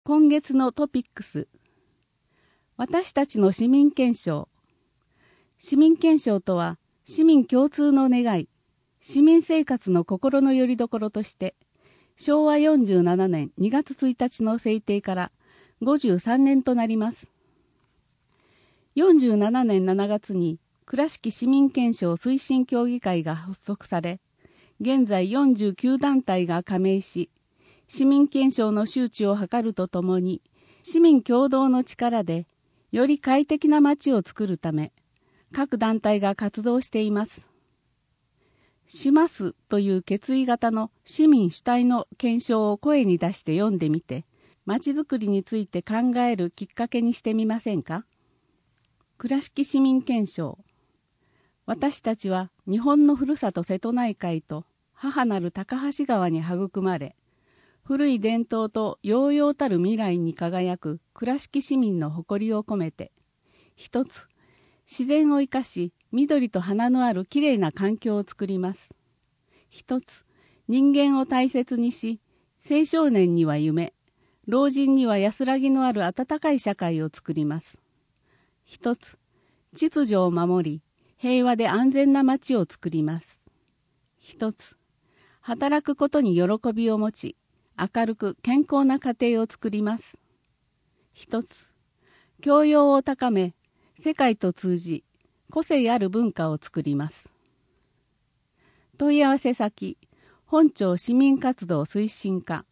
今月のトピックス。私たちの市民憲章。市民憲章とは、市民共通の願い、市民生活の心の拠り所として、昭和47年2月1日の制定から53年となります。47年7月に倉敷市民憲章推進協議会が発足され、現在49団体が加盟し、市民憲章の周知を図るとともに、市民共同の力で、より快適な街を作るため、各団体が活動しています。しますという決意型の市民主体の憲章を声に出して読んでみて、街づくりについて考えるきっかけにしてみませんか？倉敷市民憲章。私たちは日本のふるさと瀬戸内海と母なる高橋川に育まれ、古い伝統と揚々たる未来に輝く倉敷市民の誇りを込めて、一つ、自然を生かし緑と花のあるきれいな環境を作ります。一つ、人間を大切にし、青少年には夢、老人には安らぎのある温かい社会を作ります。一つ、秩序を守り、平和で安全な街を作ります。一つ、働くことに喜びを持ち、明るく健康な家庭を作ります。一つ、教養を高め、世界と通じ、個性ある文化を作ります。問い合わせ先、本庁市民活動推進課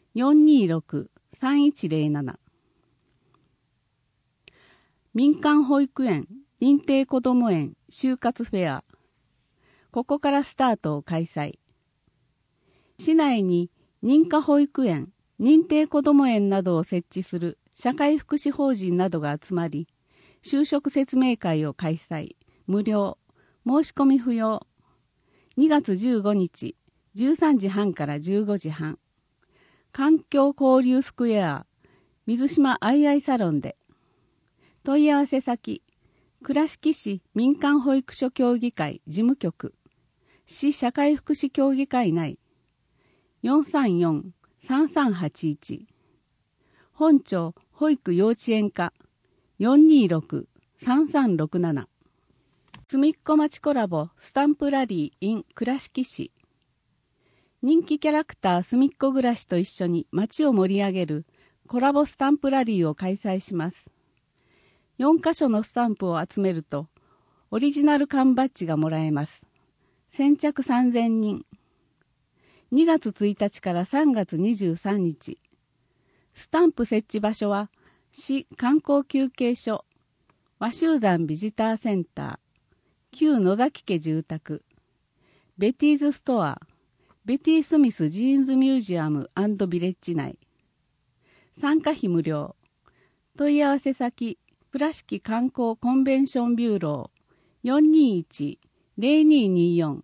426-3107。民間保育園、認定こども園、就活フェア。ここからスタートを開催。市内に認可保育園、認定こども園などを設置する社会福祉法人などが集まり、就職説明会を開催。無料。申し込み不要。2月15日、13時半から15時半。環境交流スクエア、水島アイアイサロンで。問い合わせ先、倉敷市民間保育所協議会事務局、市社会福祉協議会内、434-3381。本庁保育幼稚園課 426-3367。すみっこ町コラボスタンプラリー in 倉敷市。人気キャラクターすみっこ暮らしと一緒に街を盛り上げるコラボスタンプラリーを開催します。4カ所のスタンプを集めるとオリジナル缶バッジがもらえます。先着3000人。2月1日から3月23日。スタンプ設置場所は、市観光休憩所、和集山ビジターセンター、旧野崎家住宅、ベティーズストア、ベティスミスジーンズミュージアム&ビレッジ内。参加費無料。問い合わせ先、倉敷観光コンベンションビューロー 421-0224。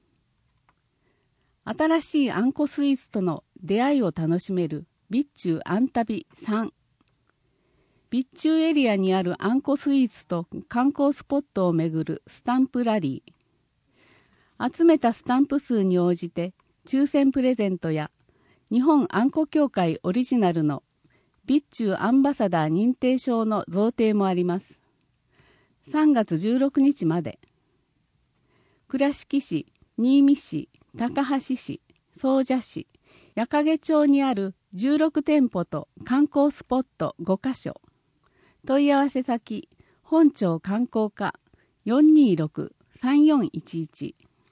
新しいあんこスイーツとの出会いを楽しめる備中あん旅3。備中エリアにあるあんこスイーツと観光スポットを巡るスタンプラリー。集めたスタンプ数に応じて抽選プレゼントや日本あんこ協会オリジナルの備中アンバサダー認定証の贈呈もあります。3月16日まで。倉敷市、新見市、高梁市、総社市、矢掛町にある16店舗と観光スポット5カ所。問い合わせ先、本庁観光課 426-3411。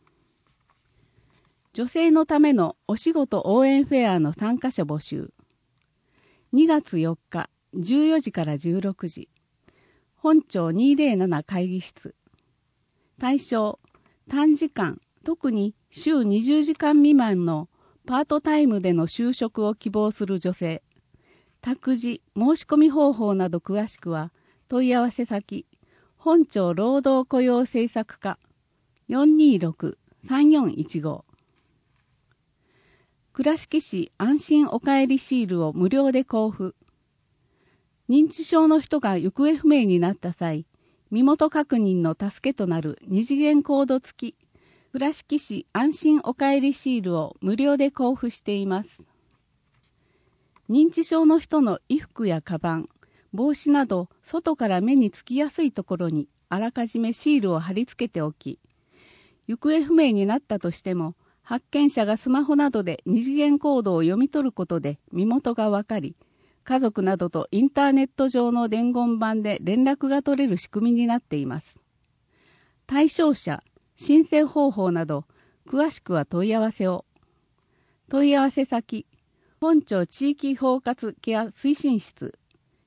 女性のためのお仕事応援フェアの参加者募集。2月4日、14時から16時。本庁207会議室。対象、短時間、特に週20時間未満のパートタイムでの就職を希望する女性。託児、申し込み方法など詳しくは、問い合わせ先、本庁労働雇用政策課 426-3415。倉敷市安心おかえりシールを無料で交付。認知症の人が行方不明になった際、身元確認の助けとなる二次元コード付き、倉敷市安心おかえりシールを無料で交付しています。 認知症の人の衣服やカバン、帽子など外から目につきやすいところにあらかじめシールを貼り付けておき、行方不明になったとしても発見者がスマホなどで二次元コードを読み取ることで身元がわかり、家族などとインターネット上の伝言板で連絡が取れる仕組みになっています。対象者、申請方法など詳しくは問い合わせを。問い合わせ先、本町地域包括ケア推進室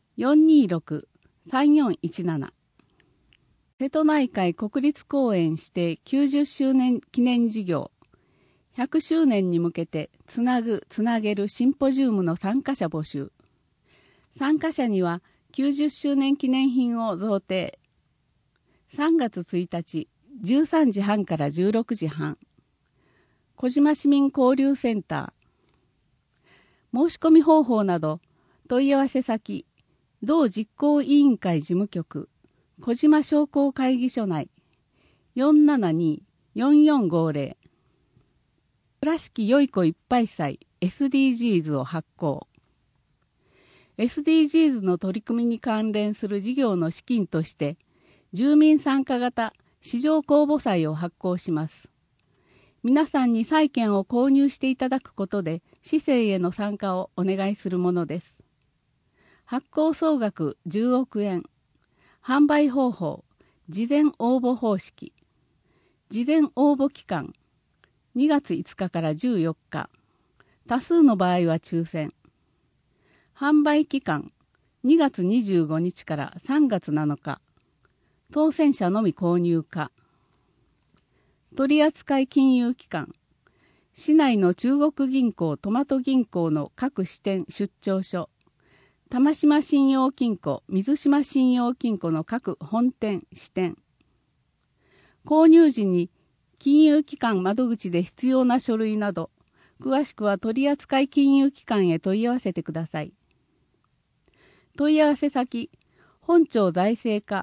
426-3417。瀬戸内海国立公園指定90周年記念事業100周年に向けてつなぐつなげるシンポジウムの参加者募集。参加者には90周年記念品を贈呈。3月1日13時半から16時半。小島市民交流センター。申し込み方法など問い合わせ先、同実行委員会事務局小島商工会議所内 472-4450。倉敷よい子いっぱい祭 SDGs を発行。SDGs の取り組みに関連する事業の資金として住民参加型市場公募祭を発行します。皆さんに債券を購入していただくことで市政への参加をお願いするものです。発行総額10億円。販売方法、事前応募方式。事前応募期間、2月5日から14日。多数の場合は抽選。販売期間、2月25日から3月7日。当選者のみ購入可。取扱金融機関、市内の中国銀行トマト銀行の各支店出張所、玉島信用金庫、水島信用金庫の各本店支店。購入時に金融機関窓口で必要な書類など、詳しくは取扱金融機関へ問い合わせてください。問い合わせ先、本町財政課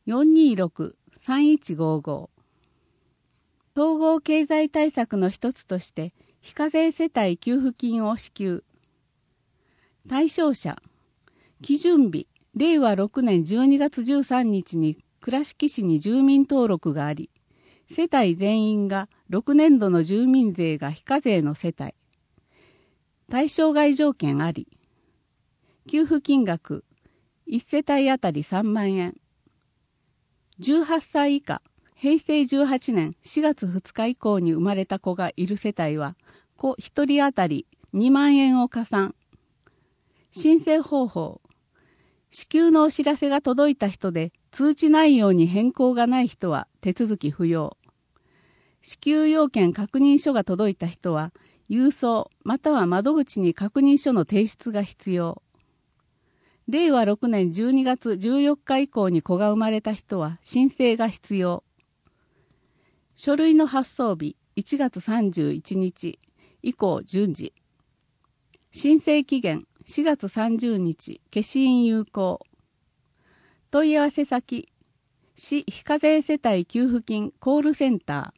426-3155。総合経済対策の一つとして非課税世帯給付金を支給。対象者、基準日令和6年12月13日に倉敷市に住民登録があり、世帯全員が6年度の住民税が非課税の世帯。対象外条件あり。給付金額1世帯あたり3万円。18歳以下、平成18年4月2日以降に生まれた子がいる世帯は、子1人あたり2万円を加算。申請方法。支給のお知らせが届いた人で通知内容に変更がない人は手続き不要。支給要件確認書が届いた人は郵送または窓口に確認書の提出が必要。令和6年12月14日以降に子が生まれた人は申請が必要。書類の発送日1月31日以降順次。申請期限4月30日消印有効。問い合わせ先、市非課税世帯給付金コールセンタ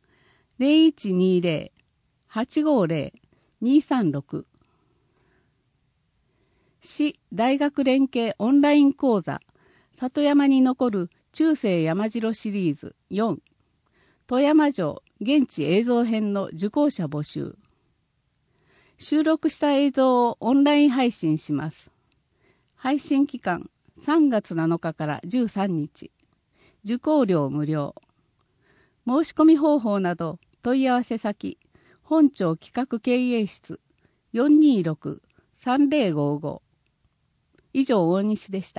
ー 0120-850-236。市大学連携オンライン講座里山に残る中世山城シリーズ4富山城現地映像編の受講者募集。収録した映像をオンライン配信します。配信期間3月7日から13日。受講料無料。申し込み方法など問い合わせ先、本庁企画経営室 426-3055。以上、大西でした。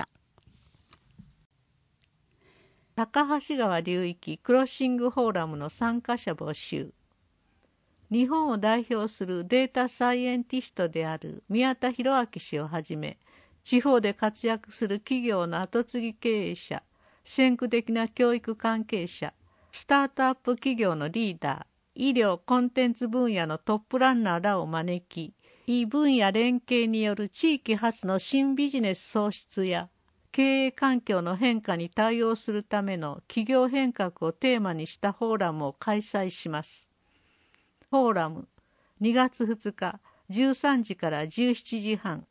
高橋川流域クロッシングフォーラムの参加者募集。日本を代表するデータサイエンティストである宮田裕明氏をはじめ、地方で活躍する企業の後継ぎ経営者、先駆的な教育関係者、スタートアップ企業のリーダー、医療コンテンツ分野のトップランナーらを招き、異分野連携による地域発の新ビジネス創出や経営環境の変化に対応するための企業変革をテーマにしたフォーラムを開催します。フォーラム2月2日13時から17時半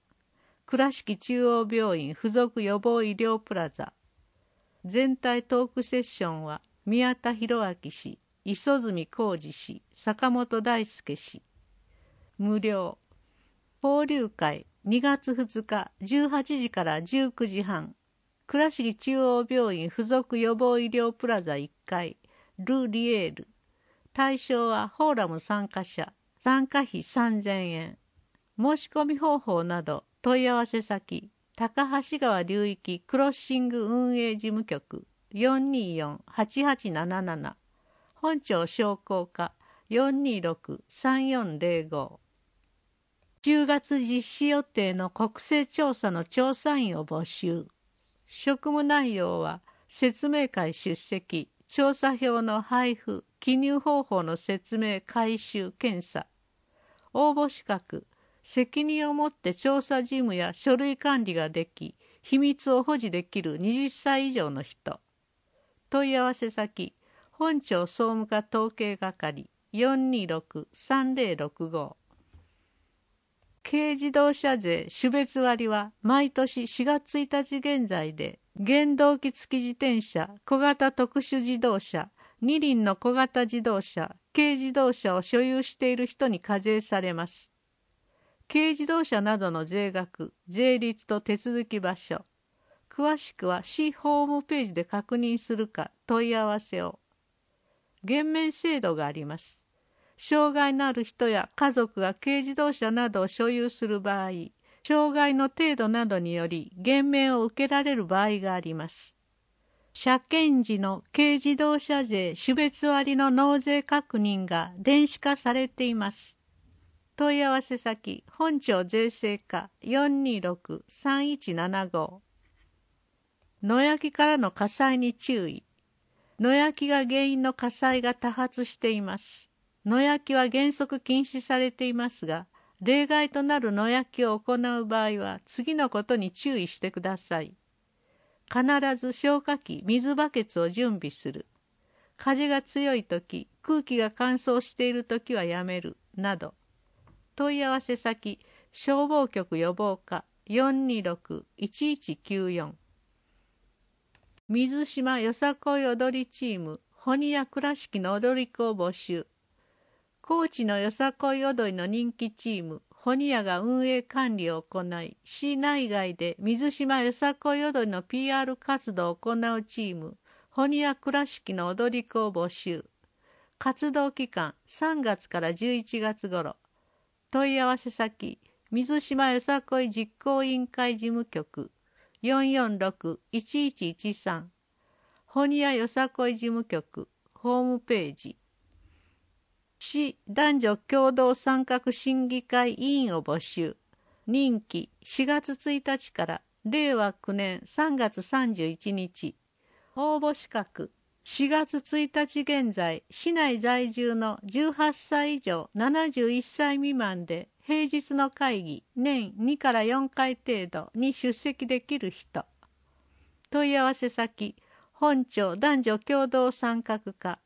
倉敷中央病院附属予防医療プラザ。全体トークセッションは宮田裕明氏、磯住浩二氏、坂本大輔氏。無料。交流会2月2日18時から19時半。倉敷中央病院附属予防医療プラザ1階ル・リエール。対象はフォーラム参加者。参加費3000円。申し込み方法など問い合わせ先高橋川流域クロッシング運営事務局 424-8877 本庁商工課 426-3405。 10月実施予定の国勢調査の調査員を募集。職務内容は説明会出席、調査票の配布、記入方法の説明、回収、検査。応募資格、責任を持って調査事務や書類管理ができ、秘密を保持できる20歳以上の人。問い合わせ先、本庁総務課統計係 426-3065。軽自動車税種別割は毎年4月1日現在で、原動機付き自転車、小型特殊自動車、二輪の小型自動車、軽自動車を所有している人に課税されます。軽自動車などの税額、税率と手続き場所。詳しくは市ホームページで確認するか問い合わせを。減免制度があります。障害のある人や家族が軽自動車などを所有する場合、障害の程度などにより減免を受けられる場合があります。車検時の軽自動車税種別割の納税確認が電子化されています。問い合わせ先、本庁税制課 426-3175。野焼きからの火災に注意。野焼きが原因の火災が多発しています。野焼きは原則禁止されていますが、例外となる野焼きを行う場合は次のことに注意してください。必ず消火器、水バケツを準備する。風が強いとき、空気が乾燥しているときはやめる、など。問い合わせ先、消防局予防課 426-1194。水島よさこい踊りチーム、鬼や倉敷の踊り子を募集。高知のよさこい踊りの人気チーム、鬼やが運営管理を行い、市内外で水島よさこい踊りの PR 活動を行うチーム、鬼や倉敷の踊り子を募集。活動期間3月から11月頃。問い合わせ先、水島よさこい実行委員会事務局 446-1113。鬼やよさこい事務局ホームページ。市男女共同参画審議会委員を募集。任期4月1日から令和9年3月31日。応募資格4月1日現在、市内在住の18歳以上71歳未満で平日の会議年2から4回程度に出席できる人。問い合わせ先、本庁男女共同参画課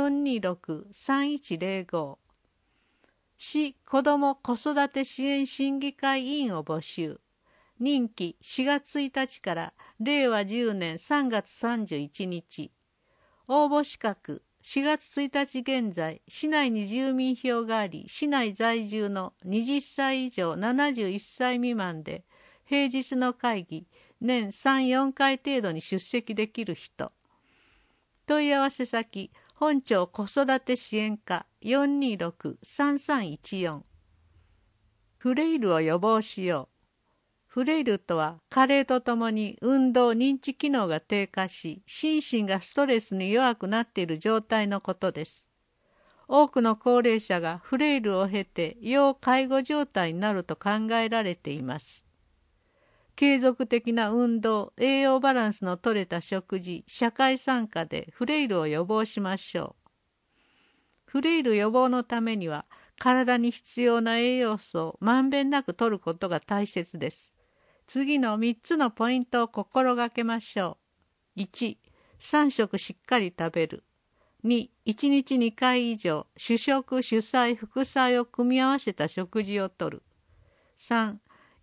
426-3105。市子ども子育て支援審議会委員を募集。任期4月1日から令和10年3月31日。応募資格4月1日現在、市内に住民票があり、市内在住の20歳以上71歳未満で、平日の会議年3、4回程度に出席できる人。問い合わせ先、本庁子育て支援課 426-3314。フレイルを予防しよう。フレイルとは、加齢とともに運動・認知機能が低下し、心身がストレスに弱くなっている状態のことです。多くの高齢者がフレイルを経て要介護状態になると考えられています。継続的な運動、栄養バランスの取れた食事、社会参加でフレイルを予防しましょう。フレイル予防のためには、体に必要な栄養素をまんべんなく摂ることが大切です。次の3つのポイントを心がけましょう。1、3食しっかり食べる。2、1日2回以上、主食、主菜、副菜を組み合わせた食事をとる。3、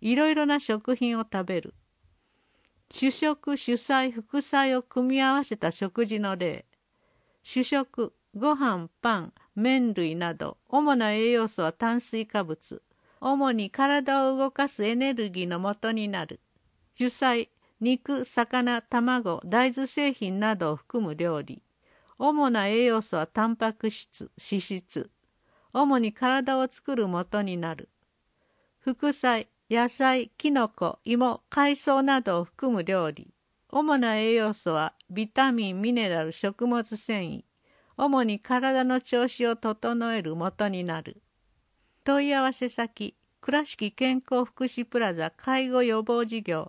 いろいろな食品を食べる。主食、主菜、副菜を組み合わせた食事の例。主食、ご飯、パン、麺類など、主な栄養素は炭水化物。主に体を動かすエネルギーの元になる。主菜、肉、魚、卵、大豆製品などを含む料理。主な栄養素はタンパク質、脂質。主に体を作る元になる。副菜、野菜、きのこ、芋、海藻などを含む料理。主な栄養素はビタミン、ミネラル、食物繊維。主に体の調子を整える元になる。問い合わせ先、倉敷健康福祉プラザ介護予防事業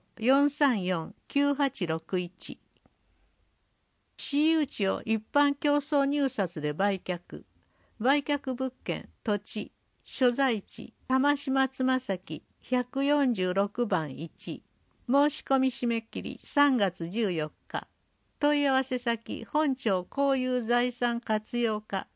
434-9861。私有地を一般競争入札で売却。売却物件、土地、所在地、玉島つま先146番1。申し込み締め切り3月14日。問い合わせ先、本町公有財産活用課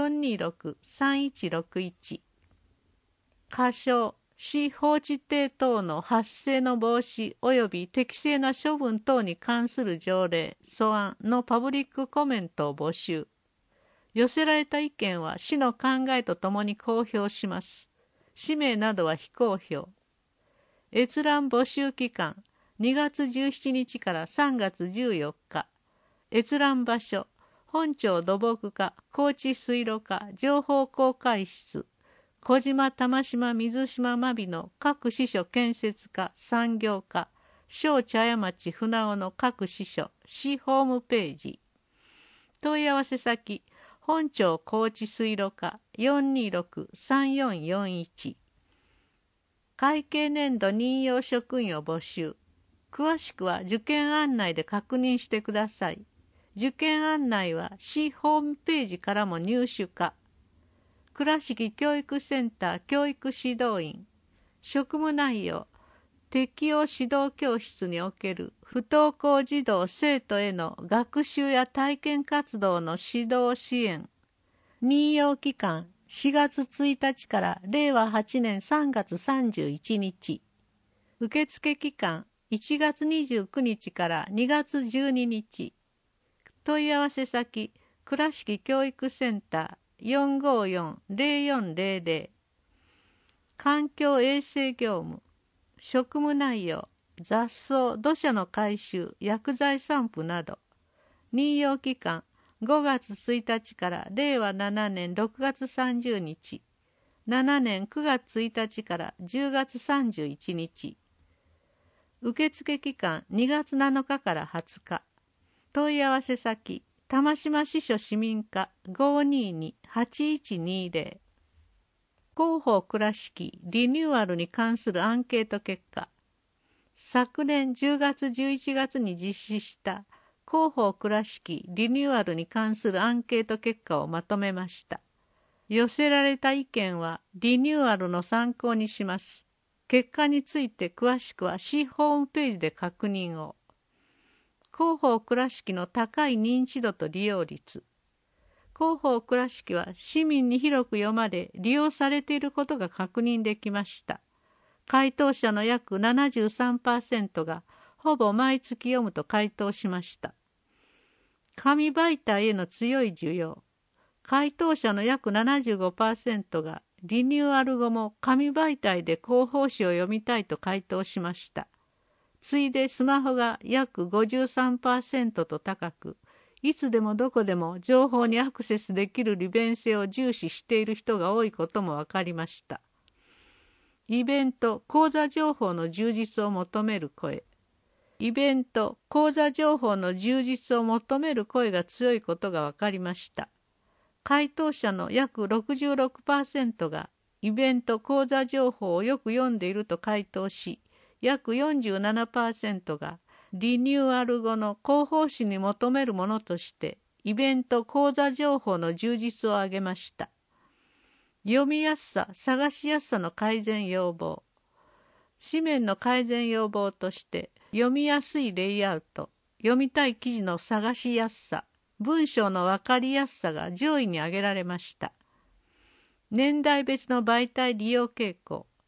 426-3161。過少、私放置地等の発生の防止及び適正な処分等に関する条例、素案のパブリックコメントを募集。寄せられた意見は市の考えとともに公表します。氏名などは非公表。閲覧募集期間、2月17日から3月14日。閲覧場所、本町土木課、高知水路課、情報公開室、小島玉島水島真備の各支所建設課、産業課、小茶屋町船尾の各支所、市ホームページ。問い合わせ先、本町高知水路課 426-3441。会計年度任用職員を募集。詳しくは受験案内で確認してください。受験案内は市ホームページからも入手可。倉敷教育センター教育指導員。職務内容、適応指導教室における不登校児童生徒への学習や体験活動の指導支援。任用期間4月1日から令和8年3月31日。受付期間1月29日から2月12日。問い合わせ先、倉敷教育センター 454-0400。環境衛生業務。職務内容、雑草、土砂の回収、薬剤散布など。任用期間、5月1日から令和7年6月30日。7年9月1日から10月31日。受付期間、2月7日から20日。問い合わせ先、玉島支所市民課 522-8120。広報倉敷リニューアルに関するアンケート結果。昨年10月11月に実施した広報倉敷リニューアルに関するアンケート結果をまとめました。寄せられた意見はリニューアルの参考にします。結果について詳しくは市ホームページで確認を。広報倉敷の高い認知度と利用率。広報倉敷は市民に広く読まれ利用されていることが確認できました。回答者の約 73% がほぼ毎月読むと回答しました。紙媒体への強い需要。回答者の約 75% がリニューアル後も紙媒体で広報誌を読みたいと回答しました。次いでスマホが約 53% と高く、いつでもどこでも情報にアクセスできる利便性を重視している人が多いことも分かりました。イベント・講座情報の充実を求める声。イベント・講座情報の充実を求める声が強いことが分かりました。回答者の約 66% がイベント・講座情報をよく読んでいると回答し、約 47% がリニューアル後の広報誌に求めるものとしてイベント・講座情報の充実を挙げました。読みやすさ、探しやすさの改善要望。紙面の改善要望として読みやすいレイアウト、読みたい記事の探しやすさ、文章の分かりやすさが上位に挙げられました。年代別の媒体利用傾向。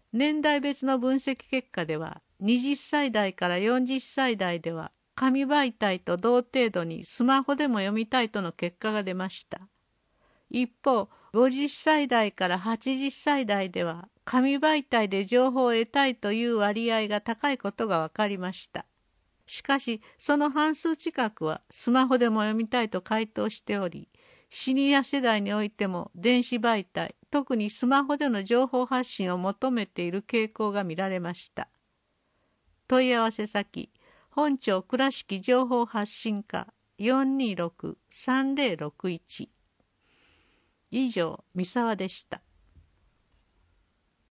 年代別の分析結果では、20歳代から40歳代では、紙媒体と同程度にスマホでも読みたいとの結果が出ました。一方、50歳代から80歳代では、紙媒体で情報を得たいという割合が高いことが分かりました。しかし、その半数近くはスマホでも読みたいと回答しており、シニア世代においても電子媒体、特にスマホでの情報発信を求めている傾向が見られました。問い合わせ先、本庁倉敷情報発信課 426-3061。以上、三沢でした。